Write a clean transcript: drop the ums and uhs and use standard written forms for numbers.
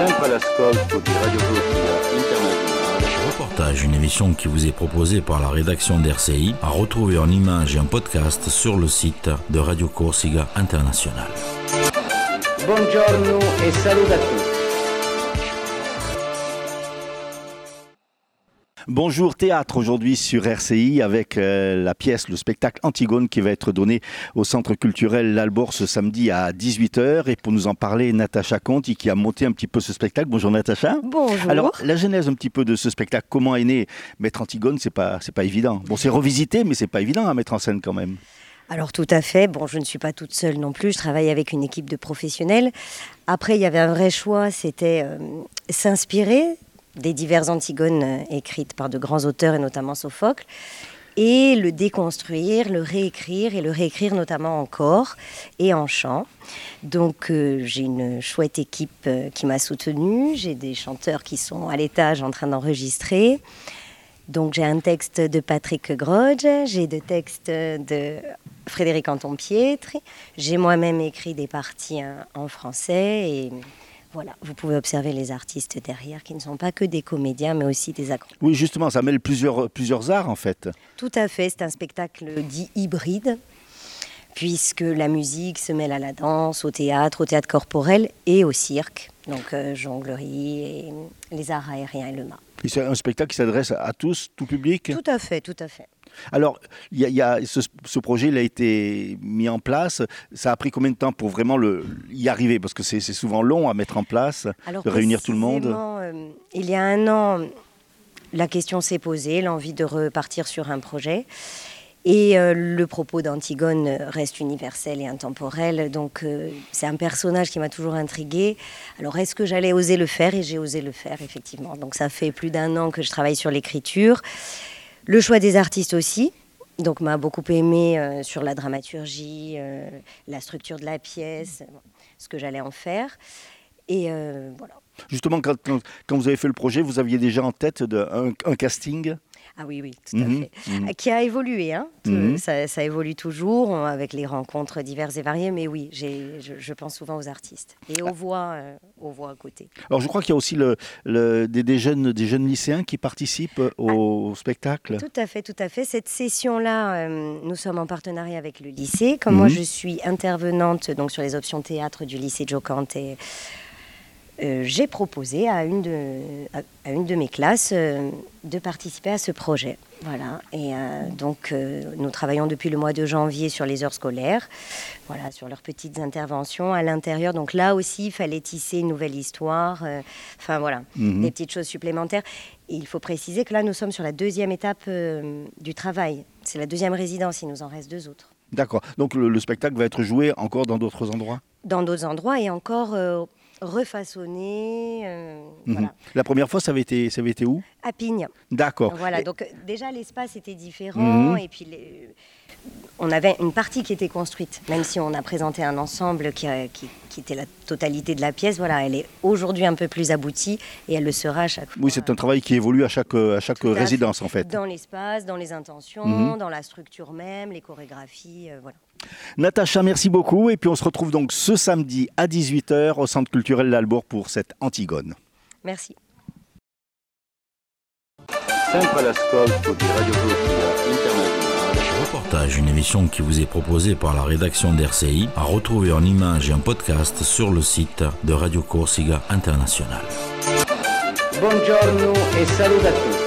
Sempre all'ascolto di Radio Corsica Internazionale. Reportage, une émission qui vous est proposée par la rédaction d'RCI, à retrouver en images et en podcast sur le site de Radio Corsica Internazionale. Buongiorno e saluto a tutti. Bonjour théâtre aujourd'hui sur RCI avec la pièce, le spectacle Antigone qui va être donné au Centre culturel L'Albor ce samedi à 18h. Et pour nous en parler, Natacha Conti qui a monté un petit peu ce spectacle. Bonjour Natacha. Bonjour. Alors la genèse un petit peu de ce spectacle, comment est né mettre Antigone, c'est pas évident. Bon, c'est revisité mais c'est pas évident à mettre en scène quand même. Alors tout à fait, bon je ne suis pas toute seule non plus, je travaille avec une équipe de professionnels. Après il y avait un vrai choix, c'était s'inspirer des diverses Antigones écrites par de grands auteurs et notamment Sophocle, et le déconstruire, le réécrire notamment en chor et en chant. Donc j'ai une chouette équipe qui m'a soutenue, j'ai des chanteurs qui sont à l'étage en train d'enregistrer. Donc j'ai un texte de Patrick Groge, j'ai des textes de Frédéric Anton-Pietri, j'ai moi-même écrit des parties en français et voilà, vous pouvez observer les artistes derrière qui ne sont pas que des comédiens mais aussi des acteurs. Oui justement, ça mêle plusieurs arts en fait. Tout à fait, c'est un spectacle dit hybride puisque la musique se mêle à la danse, au théâtre corporel et au cirque, donc jonglerie et les arts aériens et le mât. Et c'est un spectacle qui s'adresse à tous, tout public ? Tout à fait, tout à fait. Alors, ce projet il a été mis en place. Ça a pris combien de temps pour vraiment y arriver ? Parce que c'est souvent long à mettre en place, de réunir tout le monde. Il y a un an, la question s'est posée, l'envie de repartir sur un projet. Et le propos d'Antigone reste universel et intemporel. Donc, c'est un personnage qui m'a toujours intriguée. Alors, est-ce que j'allais oser le faire ? Et j'ai osé le faire, effectivement. Donc, ça fait plus d'un an que je travaille sur l'écriture. Le choix des artistes aussi, donc m'a beaucoup aimé sur la dramaturgie, la structure de la pièce, ce que j'allais en faire. Et voilà. Justement, quand vous avez fait le projet, vous aviez déjà en tête un casting ? Ah oui, tout à fait. Qui a évolué, hein. Ça évolue toujours avec les rencontres diverses et variées, mais oui, je pense souvent aux artistes et aux voix à côté. Alors je crois qu'il y a aussi des jeunes lycéens qui participent au spectacle. Tout à fait. Cette session-là, nous sommes en partenariat avec le lycée. Comme moi, je suis intervenante donc, sur les options théâtre du lycée Jocante. J'ai proposé à une de mes classes de participer à ce projet. Voilà. Et donc, nous travaillons depuis le mois de janvier sur les heures scolaires, voilà, sur leurs petites interventions à l'intérieur. Donc là aussi, il fallait tisser une nouvelle histoire, des petites choses supplémentaires. Et il faut préciser que là, nous sommes sur la deuxième étape du travail. C'est la deuxième résidence, il nous en reste 2 autres. D'accord. Donc le spectacle va être joué encore dans d'autres endroits ? Dans d'autres endroits et encore... refaçonné, voilà. La première fois, ça avait été où ? À Pignes. D'accord. Voilà, donc déjà l'espace était différent et puis on avait une partie qui était construite, même si on a présenté un ensemble qui était la totalité de la pièce. Voilà, elle est aujourd'hui un peu plus aboutie et elle le sera à chaque fois. Oui, c'est un travail qui évolue à chaque résidence en fait. Dans l'espace, dans les intentions, dans la structure même, les chorégraphies, voilà. Natacha, merci beaucoup. Et puis on se retrouve donc ce samedi à 18h au Centre culturel L'Albor pour cette Antigone. Merci. Sempre all'ascolto di Radio Corsica Internazionale. Reportage, une émission qui vous est proposée par la rédaction d'RCI, à retrouver en images et en podcast sur le site de Radio Corsica Internazionale. Buongiorno e saluto a tutti.